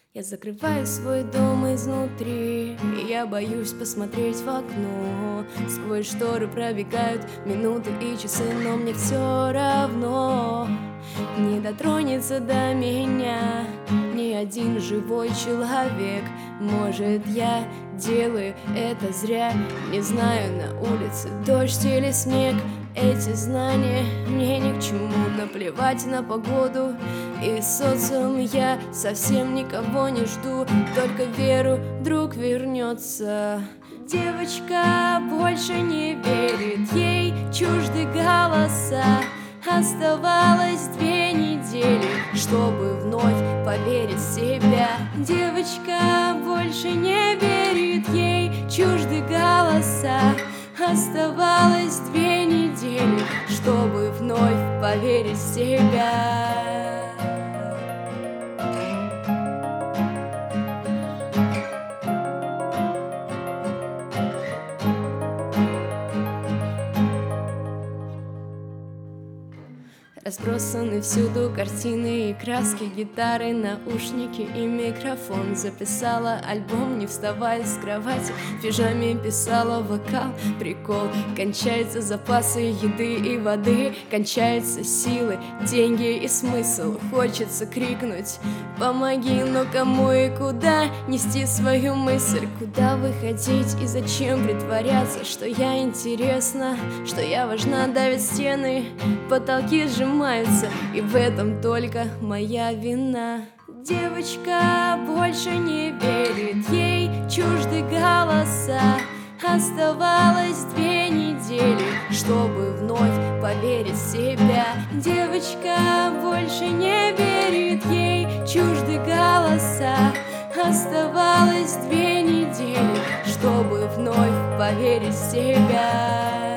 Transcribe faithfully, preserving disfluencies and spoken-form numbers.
Я закрываю свой дом изнутри, и я боюсь посмотреть в окно. Сквозь шторы пробегают минуты и часы, но мне все равно. Не дотронется до меня ни один живой человек. Может, я делаю это зря, не знаю, на улице дождь или снег. Эти знания мне ни к чему, наплевать на погоду и социум. Я совсем никого не жду, только веру, вдруг вернется. Девочка больше не верит, ей чужды голоса. Оставалось две недели, чтобы вновь поверить в себя. Девочка больше не верит, ей чужды голоса. Оставалось две недели, чтобы вновь поверить в себя. Разбросаны всюду картины и краски, гитары, наушники и микрофон. Записала альбом, не вставая с кровати, в пижаме писала вокал. Прикол, кончаются запасы еды и воды, кончаются силы, деньги и смысл. Хочется крикнуть «Помоги!», но кому и куда нести свою мысль? Куда выходить и зачем притворяться, что я интересна, что я важна? Давят стены, потолки сжимаются, и в этом только моя вина. Девочка больше не верит, ей чужды голоса. Оставалось две недели, чтобы вновь поверить в себя. Девочка больше не верит, ей чужды голоса. Оставалось две недели, чтобы вновь поверить в себя.